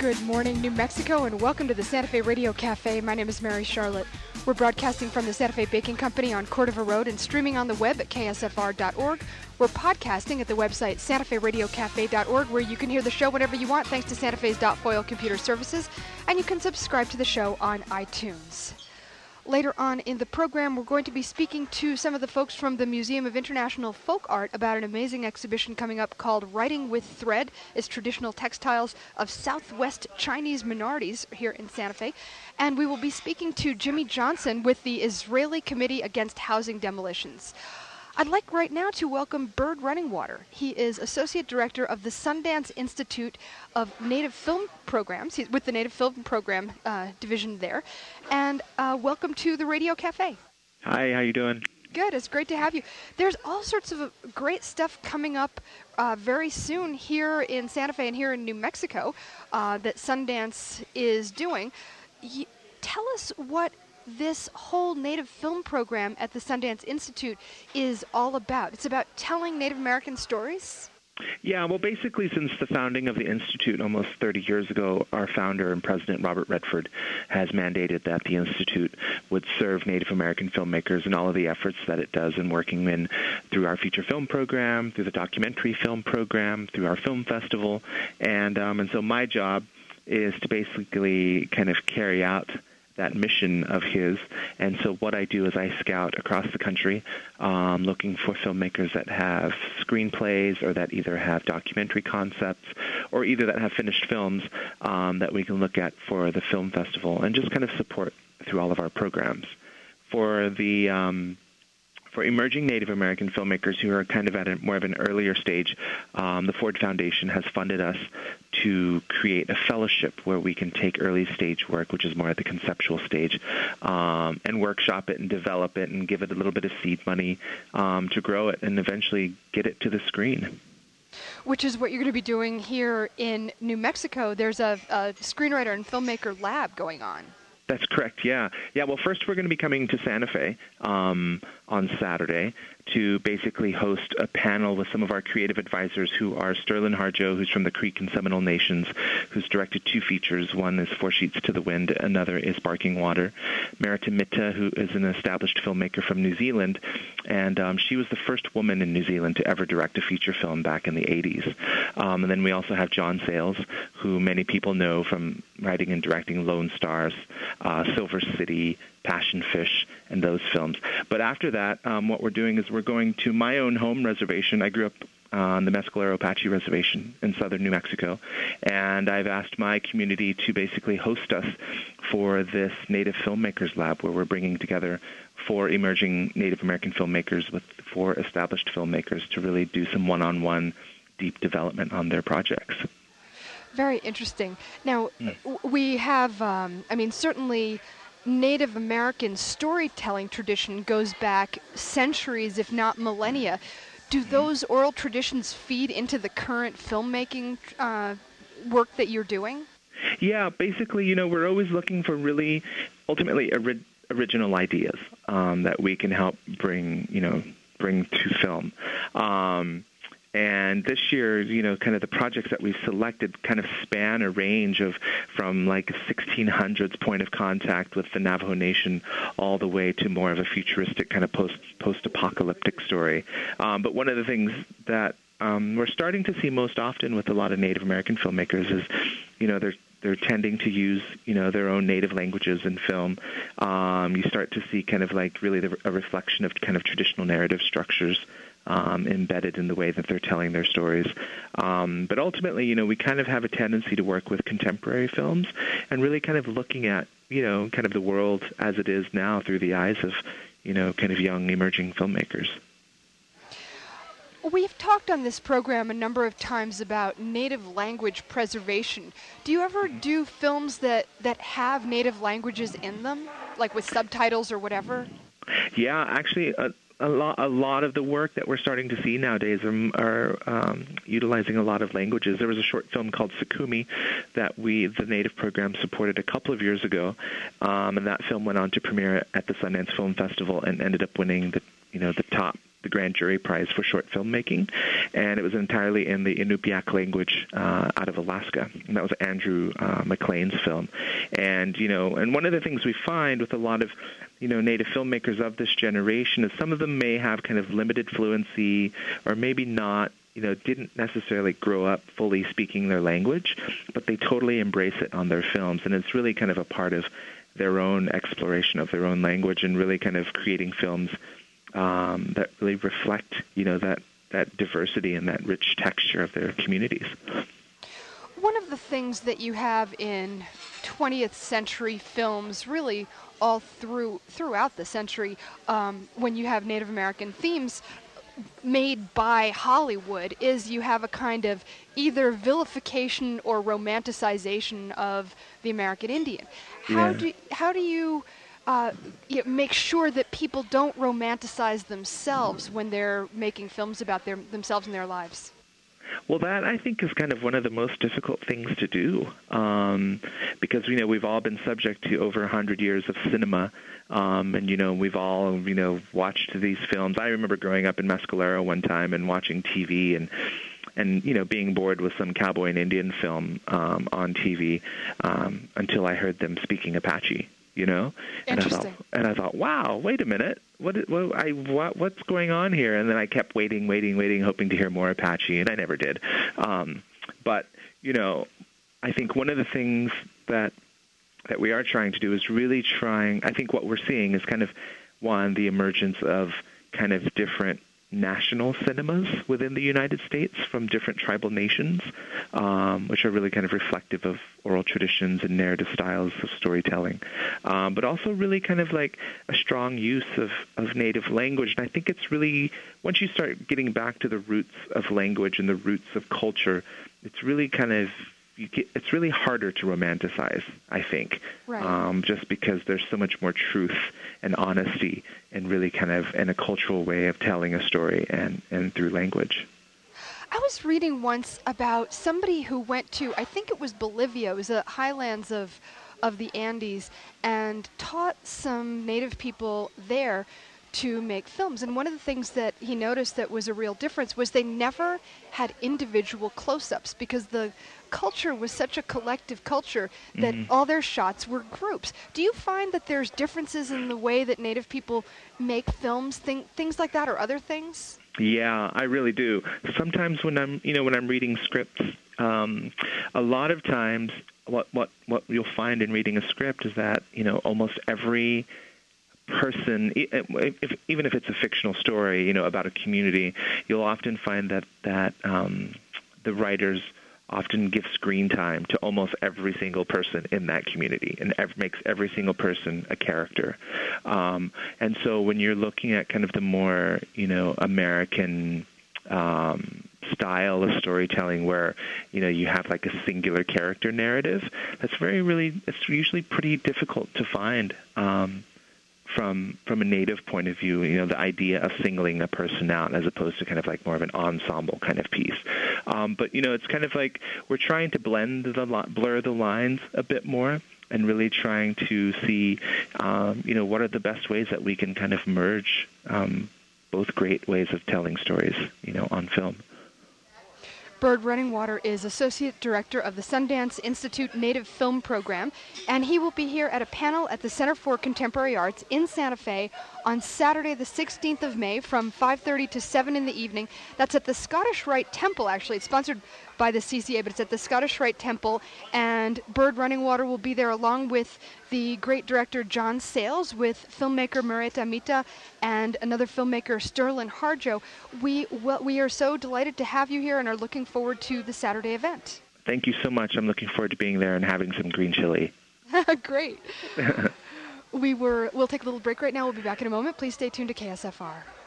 Good morning, New Mexico, and welcome to the Santa Fe Radio Cafe. My name is Mary Charlotte. We're broadcasting from the Santa Fe Baking Company on Cordova Road and streaming on the web at ksfr.org. We're podcasting at the website santaferadiocafe.org, where you can hear the show whenever you want thanks to Santa Fe's .foil computer services, and you can subscribe to the show on iTunes. Later on in the program, we're going to be speaking to some of the folks from the Museum of International Folk Art about an amazing exhibition coming up called Writing with Thread. It's traditional textiles of Southwest Chinese minorities here in Santa Fe. And we will be speaking to Jimmy Johnson with the Israeli Committee Against Housing Demolitions. I'd like right now to welcome Bird Runningwater. He is Associate Director of the Sundance Institute of Native Film Programs. He's with the Native Film Program division there. And welcome to the Radio Cafe. Hi, how you doing? Good, it's great to have you. There's all sorts of great stuff coming up very soon here in Santa Fe and here in New Mexico that Sundance is doing. Tell us what this whole Native Film Program at the Sundance Institute is all about. It's about telling Native American stories? Yeah, well, basically, since the founding of the Institute almost 30 years ago, our founder and president, Robert Redford, has mandated that the Institute would serve Native American filmmakers in all of the efforts that it does in working in through our feature film program, through the documentary film program, through our film festival. And so my job is to basically kind of carry out that mission of his. And so what I do is I scout across the country looking for filmmakers that have screenplays or that either have documentary concepts or either that have finished films that we can look at for the film festival and just kind of support through all of our programs. For the for emerging Native American filmmakers who are kind of at more of an earlier stage, the Ford Foundation has funded us to create a fellowship where we can take early stage work, which is more at the conceptual stage, and workshop it and develop it and give it a little bit of seed money to grow it and eventually get it to the screen. Which is what you're going to be doing here in New Mexico. There's a screenwriter and filmmaker lab going on. That's correct, yeah. Yeah, well, first we're going to be coming to Santa Fe on Saturday to basically host a panel with some of our creative advisors who are Sterling Harjo, who's from the Creek and Seminole Nations, who's directed 2 features. One is Four Sheets to the Wind, another is Barking Water. Merita Mitta, who is an established filmmaker from New Zealand, and she was the first woman in New Zealand to ever direct a feature film back in the 80s. And then we also have John Sayles, who many people know from writing and directing Lone Stars, Silver City, Passion Fish, and those films. But after that, what we're doing is we're going to my own home reservation. I grew up on the Mescalero Apache Reservation in southern New Mexico, and I've asked my community to basically host us for this Native Filmmakers Lab where we're bringing together 4 emerging Native American filmmakers with 4 established filmmakers to really do some one-on-one deep development on their projects. Very interesting. Now, we have, certainly Native American storytelling tradition goes back centuries, if not millennia. Do those oral traditions feed into the current filmmaking work that you're doing? Yeah, basically, we're always looking for really, ultimately, original ideas that we can help bring to film. And this year, kind of the projects that we've selected kind of span a range of from like 1600s point of contact with the Navajo Nation all the way to more of a futuristic kind of post-apocalyptic story. But one of the things that we're starting to see most often with a lot of Native American filmmakers is, they're tending to use, their own native languages in film. You start to see kind of like really a reflection of kind of traditional narrative structures embedded in the way that they're telling their stories. But ultimately, we kind of have a tendency to work with contemporary films and really kind of looking at, kind of the world as it is now through the eyes of, kind of young emerging filmmakers. We've talked on this program a number of times about native language preservation. Do you ever do films that have native languages in them, like with subtitles or whatever? Yeah, actually, a lot of the work that we're starting to see nowadays are utilizing a lot of languages. There was a short film called Sakumi that the Native program supported a couple of years ago, and that film went on to premiere at the Sundance Film Festival and ended up winning the the Grand Jury Prize for short filmmaking, and it was entirely in the Inupiaq language out of Alaska. And that was Andrew McLean's film. And, and one of the things we find with a lot of, Native filmmakers of this generation is some of them may have kind of limited fluency or maybe not, didn't necessarily grow up fully speaking their language, but they totally embrace it on their films. And it's really kind of a part of their own exploration of their own language and really kind of creating films that really reflect, that diversity and that rich texture of their communities. One of the things that you have in 20th century films, really all throughout the century, when you have Native American themes made by Hollywood, is you have a kind of either vilification or romanticization of the American Indian. How do you make sure that people don't romanticize themselves when they're making films about themselves and their lives? Well, that, I think, is kind of one of the most difficult things to do because, we've all been subject to over 100 years of cinema, and, we've all, watched these films. I remember growing up in Mescalero one time and watching TV and being bored with some cowboy and Indian film on TV until I heard them speaking Apache. Interesting. And I thought, wow, wait a minute, what's going on here? And then I kept waiting, hoping to hear more Apache, and I never did. But I think one of the things that we are trying to do is really I think what we're seeing is kind of the emergence of kind of different national cinemas within the United States from different tribal nations, which are really kind of reflective of oral traditions and narrative styles of storytelling, but also really kind of like a strong use of native language. And I think it's really, once you start getting back to the roots of language and the roots of culture, it's really kind of, it's really harder to romanticize, I think, right. Just because there's so much more truth and honesty and really kind of in a cultural way of telling a story and through language. I was reading once about somebody who went to, I think it was Bolivia, it was the highlands of the Andes, and taught some native people there to make films. And one of the things that he noticed that was a real difference was they never had individual close-ups because the culture was such a collective culture that all their shots were groups. Do you find that there's differences in the way that Native people make films, things like that, or other things? Yeah, I really do. Sometimes when I'm reading scripts, a lot of times what you'll find in reading a script is that, almost every person, even if it's a fictional story, about a community, you'll often find that the writers often give screen time to almost every single person in that community and makes every single person a character. And so when you're looking at kind of the more, American style of storytelling where, you have like a singular character narrative, it's usually pretty difficult to find from a Native point of view, the idea of singling a person out as opposed to kind of like more of an ensemble kind of piece. But, it's kind of like we're trying to blur the lines a bit more and really trying to see, what are the best ways that we can kind of merge both great ways of telling stories, on film. Bird Runningwater is Associate Director of the Sundance Institute Native Film Program, and he will be here at a panel at the Center for Contemporary Arts in Santa Fe on Saturday the 16th of May from 5:30 to 7 in the evening. That's at the Scottish Rite Temple, actually. It's sponsored by the CCA, but it's at the Scottish Rite Temple, and Bird Runningwater will be there along with the great director John Sayles, with filmmaker Marietta Mita, and another filmmaker Sterling Harjo. We are so delighted to have you here and are looking forward to the Saturday event. Thank you so much. I'm looking forward to being there and having some green chili. Great. We'll take a little break right now. We'll be back in a moment. Please stay tuned to KSFR.